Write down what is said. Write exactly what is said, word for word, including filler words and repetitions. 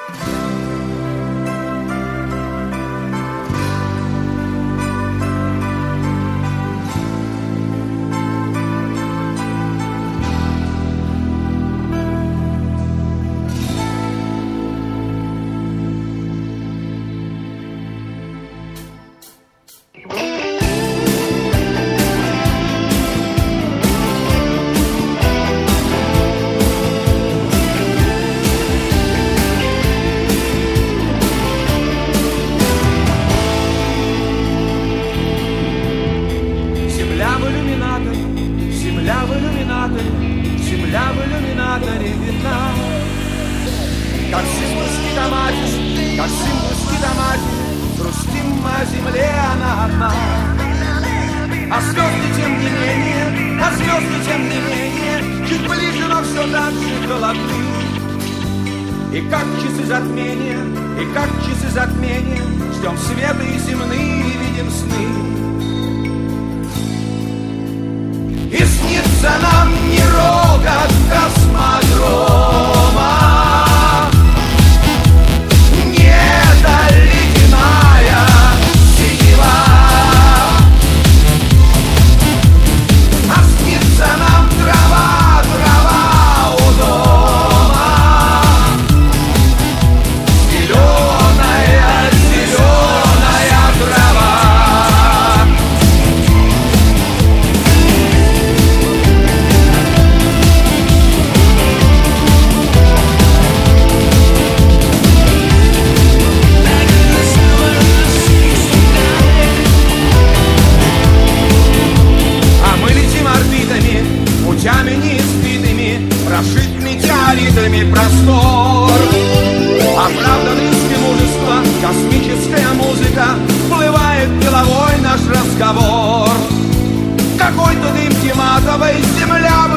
Земля в иллюминаторе видна, как символьский томатис, как символьский томатис, грустим о земле она одна. А звезды тем не менее, а звезды тем не менее, чуть ближе, но все так же холодны. И как часы затмения, и как часы затмения, ждем света и земные, и видим сны. И снится нам не рокот космодрома, не ледяная синева, а снится нам трава, трава у дома, зеленая, зеленая трава. Путями неиспитыми, прошит метеоритами простор. Оправдан риски мужества, космическая музыка, всплывает деловой наш разговор. Какой-то дымки матовой, земля в